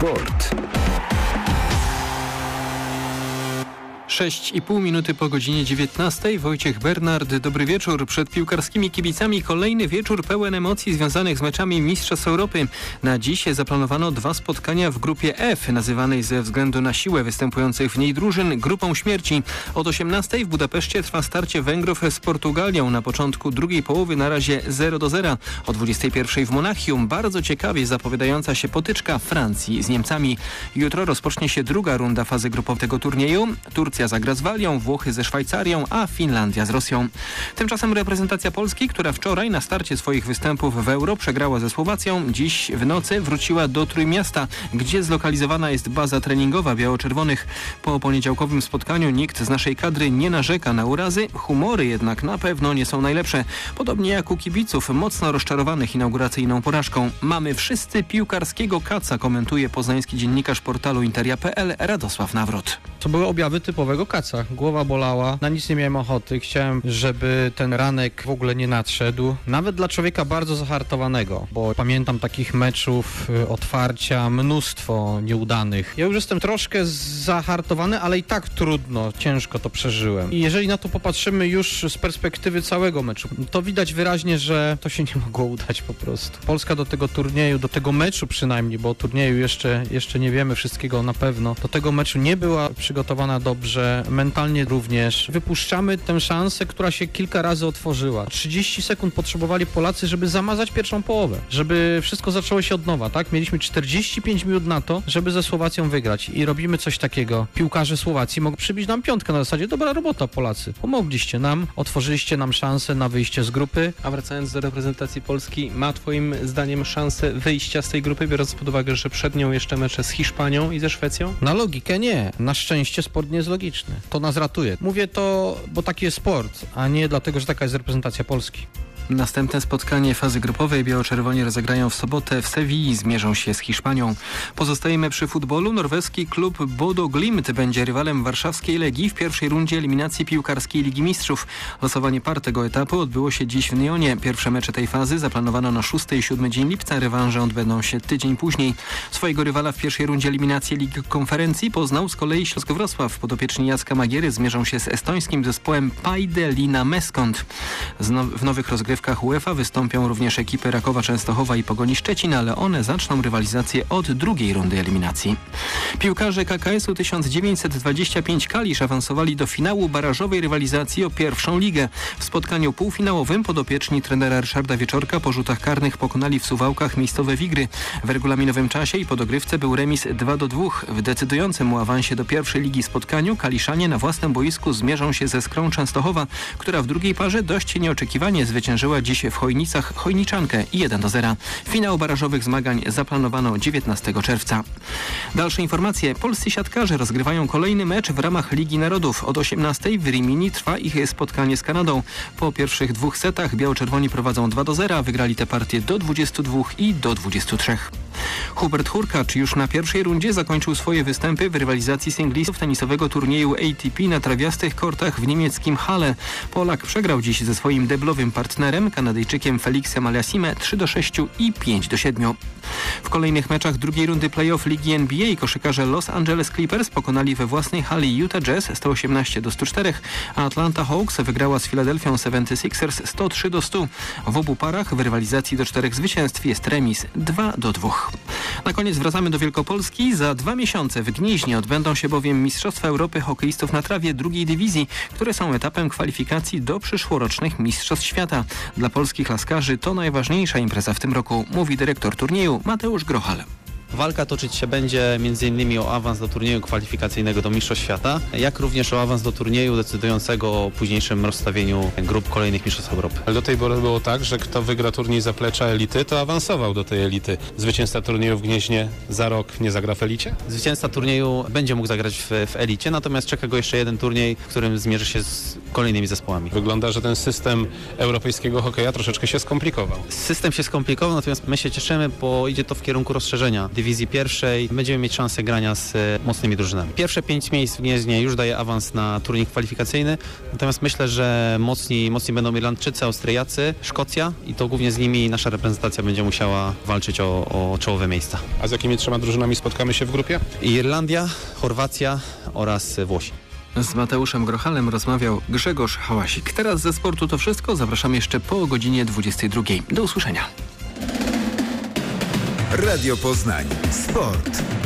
Sport. 6,5 minuty po godzinie 19. Wojciech Bernard, dobry wieczór. Przed piłkarskimi kibicami kolejny wieczór pełen emocji związanych z meczami Mistrzostw Europy. Na dziś zaplanowano 2 spotkania w grupie F, nazywanej ze względu na siłę występujących w niej drużyn grupą śmierci. Od 18 w Budapeszcie trwa starcie Węgrów z Portugalią. Na początku drugiej połowy na razie 0-0. O 21 w Monachium bardzo ciekawie zapowiadająca się potyczka Francji z Niemcami. Jutro rozpocznie się druga runda fazy grupowej tego turnieju. Turcja zagra z Walią, Włochy ze Szwajcarią, a Finlandia z Rosją. Tymczasem reprezentacja Polski, która wczoraj na starcie swoich występów w Euro przegrała ze Słowacją, dziś w nocy wróciła do Trójmiasta, gdzie zlokalizowana jest baza treningowa biało-czerwonych. Po poniedziałkowym spotkaniu nikt z naszej kadry nie narzeka na urazy, humory jednak na pewno nie są najlepsze. Podobnie jak u kibiców mocno rozczarowanych inauguracyjną porażką. Mamy wszyscy piłkarskiego kaca, komentuje poznański dziennikarz portalu Interia.pl Radosław Nawrot. To były objawy typowego kaca. Głowa bolała, na nic nie miałem ochoty. Chciałem, żeby ten ranek w ogóle nie nadszedł. Nawet dla człowieka bardzo zahartowanego, bo pamiętam takich meczów otwarcia mnóstwo nieudanych. Ja już jestem troszkę zahartowany, ale i tak trudno, ciężko to przeżyłem. I jeżeli na to popatrzymy już z perspektywy całego meczu, to widać wyraźnie, że to się nie mogło udać po prostu. Polska do tego turnieju, do tego meczu przynajmniej, bo o turnieju jeszcze nie wiemy wszystkiego na pewno, do tego meczu nie była przygotowana dobrze, mentalnie również. Wypuszczamy tę szansę, która się kilka razy otworzyła. 30 sekund potrzebowali Polacy, żeby zamazać pierwszą połowę, żeby wszystko zaczęło się od nowa, tak? Mieliśmy 45 minut na to, żeby ze Słowacją wygrać i robimy coś takiego. Piłkarze Słowacji mogą przybić nam piątkę na zasadzie, dobra robota Polacy, pomogliście nam, otworzyliście nam szansę na wyjście z grupy. A wracając do reprezentacji Polski, ma twoim zdaniem szansę wyjścia z tej grupy, biorąc pod uwagę, że przed nią jeszcze mecze z Hiszpanią i ze Szwecją? Na logikę nie. Na szczęście sport nie jest logiczny. To nas ratuje. Mówię to, bo taki jest sport, a nie dlatego, że taka jest reprezentacja Polski. Następne spotkanie fazy grupowej biało-czerwoni rozegrają w sobotę w Sewilli, zmierzą się z Hiszpanią. Pozostajemy przy futbolu. Norweski klub Bodo Glimt będzie rywalem warszawskiej Legii w pierwszej rundzie eliminacji piłkarskiej Ligi Mistrzów. Losowanie par tego etapu odbyło się dziś w Nyonie. Pierwsze mecze tej fazy zaplanowano na 6 i 7 dzień lipca. Rewanże odbędą się tydzień później. Swojego rywala w pierwszej rundzie eliminacji Ligi Konferencji poznał z kolei Śląsk Wrocław. Podopieczni Jacka Magiery zmierzą się z estońskim zespołem Paidelina Meskont. W nowych rozgrywkach UEFA wystąpią również ekipy Rakowa Częstochowa i Pogoni Szczecin, ale one zaczną rywalizację od drugiej rundy eliminacji. Piłkarze KKS-u 1925 Kalisz awansowali do finału barażowej rywalizacji o pierwszą ligę. W spotkaniu półfinałowym podopieczni trenera Ryszarda Wieczorka po rzutach karnych pokonali w Suwałkach miejscowe Wigry. W regulaminowym czasie i po dogrywce był remis 2-2. W decydującym o awansie do pierwszej ligi spotkaniu Kaliszanie na własnym boisku zmierzą się ze Skrą Częstochowa, która w drugiej parze dość nieoczekiwanie zwyciężyła dziś w Chojnicach Chojniczankę 1-0. Finał barażowych zmagań zaplanowano 19 czerwca. Dalsze informacje. Polscy siatkarze rozgrywają kolejny mecz w ramach Ligi Narodów. Od 18 w Rimini trwa ich spotkanie z Kanadą. Po pierwszych 2 setach biało-czerwoni prowadzą 2-0, wygrali te partie do 22 i do 23. Hubert Hurkacz już na pierwszej rundzie zakończył swoje występy w rywalizacji singlistów tenisowego turnieju ATP na trawiastych kortach w niemieckim Halle. Polak przegrał dziś ze swoim deblowym partnerem, Kanadyjczykiem Felixem Aliassimem 3-6 i 5-7. W kolejnych meczach drugiej rundy playoff Ligi NBA koszykarze Los Angeles Clippers pokonali we własnej hali Utah Jazz 118-104, a Atlanta Hawks wygrała z Philadelphia 76ers 103-100. W obu parach w rywalizacji do 4 zwycięstw jest remis 2-2. Na koniec wracamy do Wielkopolski. Za 2 miesiące w Gnieźnie odbędą się bowiem Mistrzostwa Europy hokeistów na trawie drugiej dywizji, które są etapem kwalifikacji do przyszłorocznych Mistrzostw Świata. Dla polskich laskarzy to najważniejsza impreza w tym roku, mówi dyrektor turnieju Mateusz Grochal. Walka toczyć się będzie m.in. o awans do turnieju kwalifikacyjnego do Mistrzostw Świata, jak również o awans do turnieju decydującego o późniejszym rozstawieniu grup kolejnych Mistrzostw Europy. Ale do tej pory było tak, że kto wygra turniej zaplecza elity, to awansował do tej elity. Zwycięzca turnieju w Gnieźnie za rok nie zagra w elicie? Zwycięzca turnieju będzie mógł zagrać w elicie, natomiast czeka go jeszcze jeden turniej, w którym zmierzy się z kolejnymi zespołami. Wygląda, że ten system europejskiego hokeja troszeczkę się skomplikował. System się skomplikował, natomiast my się cieszymy, bo idzie to w kierunku rozszerzenia dywizji dywizji pierwszej będziemy mieć szansę grania z mocnymi drużynami. Pierwsze 5 miejsc w Gnieźnie już daje awans na turniej kwalifikacyjny, natomiast myślę, że mocni będą Irlandczycy, Austriacy, Szkocja i to głównie z nimi nasza reprezentacja będzie musiała walczyć o czołowe miejsca. A z jakimi 3 drużynami spotkamy się w grupie? Irlandia, Chorwacja oraz Włosi. Z Mateuszem Grochalem rozmawiał Grzegorz Hałasik. Teraz ze sportu to wszystko. Zapraszam jeszcze po godzinie 22. Do usłyszenia. Radio Poznań. Sport.